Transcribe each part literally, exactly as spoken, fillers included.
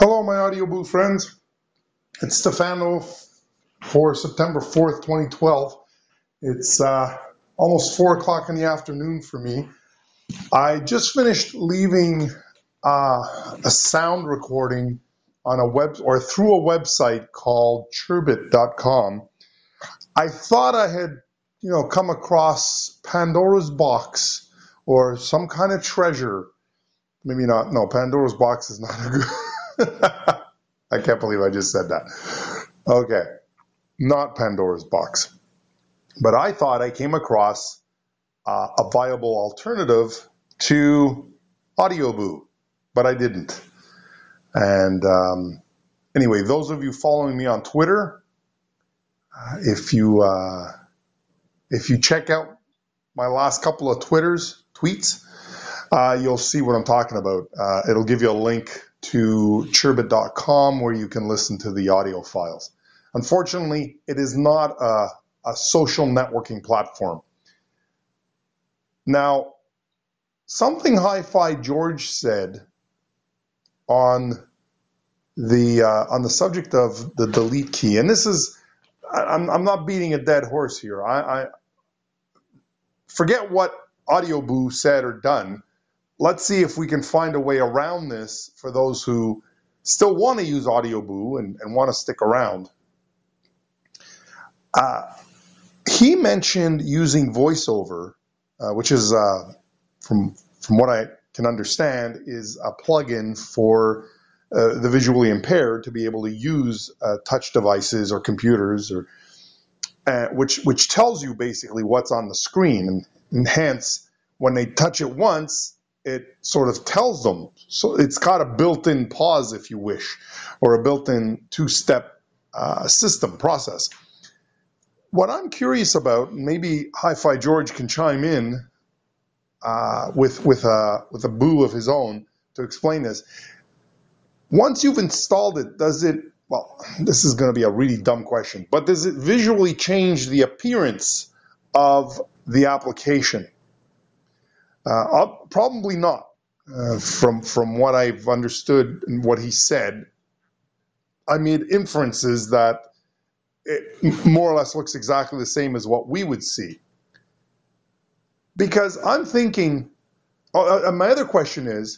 Hello, my audio booth friends. It's Stefano for September fourth, twenty twelve. It's uh, almost four o'clock in the afternoon for me. I just finished leaving uh, a sound recording on a web or through a website called Churbit dot com. I thought I had, you know, come across Pandora's box or some kind of treasure. Maybe not. No, Pandora's box is not a good. I can't believe I just said that. Okay, not Pandora's box. But I thought I came across uh, a viable alternative to AudioBoo, but I didn't. And um, anyway, those of you following me on Twitter, uh, if you uh, if you check out my last couple of Twitters tweets, uh, you'll see what I'm talking about. Uh, it'll give you a link to Churbit dot com where you can listen to the audio files. Unfortunately, it is not a, a social networking platform. Now, something Hi-Fi George said on the uh, on the subject of the delete key, and this is, I'm, I'm not beating a dead horse here. I, I forget what AudioBoo said or done. Let's see if we can find a way around this for those who still want to use AudioBoo and, and want to stick around. Uh, he mentioned using VoiceOver, uh, which is, uh, from from what I can understand, is a plugin for uh, the visually impaired to be able to use uh, touch devices or computers, or uh, which which tells you basically what's on the screen, and, and hence when they touch it once, it sort of tells them. So it's got a built-in pause, if you wish, or a built-in two-step uh, system process. What I'm curious about, maybe Hi-Fi George can chime in uh, with with a with a boo of his own to explain this. Once you've installed it, does it? Well, this is going to be a really dumb question, but does it visually change the appearance of the application? Uh, probably not. Uh, from from what I've understood and what he said, I made inferences that it more or less looks exactly the same as what we would see. Because I'm thinking, uh, my other question is,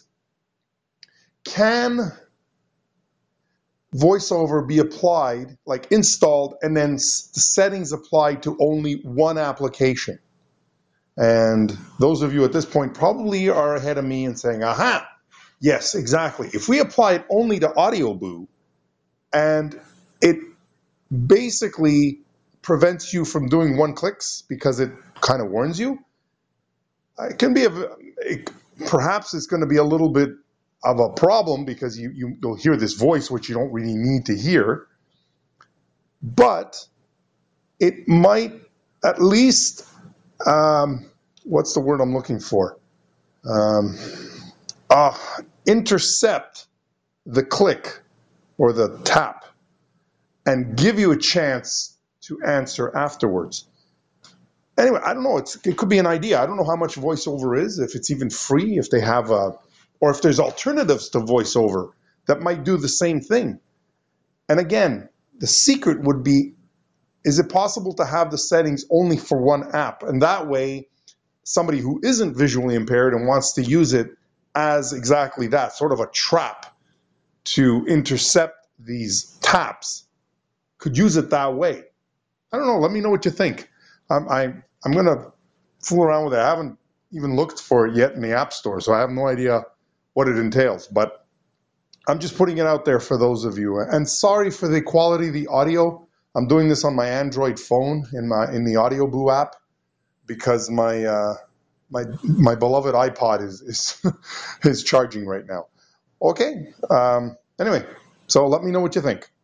can VoiceOver be applied, like installed, and then s- the settings applied to only one application? And those of you at this point probably are ahead of me and saying, aha, yes, exactly. If we apply it only to AudioBoo, and it basically prevents you from doing one clicks because it kind of warns you, it can be, a, it, perhaps it's going to be a little bit of a problem because you, you, you'll hear this voice, which you don't really need to hear. But it might at least, um, what's the word I'm looking for? Um, uh, intercept the click or the tap and give you a chance to answer afterwards. Anyway, I don't know. It's, it could be an idea. I don't know how much VoiceOver is, if it's even free, if they have a, or if there's alternatives to VoiceOver that might do the same thing. And again, the secret would be, is it possible to have the settings only for one app? And that way, somebody who isn't visually impaired and wants to use it as exactly that, sort of a trap to intercept these taps, could use it that way. I don't know. Let me know what you think. Um, I, I'm going to fool around with it. I haven't even looked for it yet in the App Store, so I have no idea what it entails. But I'm just putting it out there for those of you. And sorry for the quality of the audio. I'm doing this on my Android phone in my in the AudioBoo app because my uh, my my beloved iPod is is, is charging right now. Okay. Um, anyway, so let me know what you think.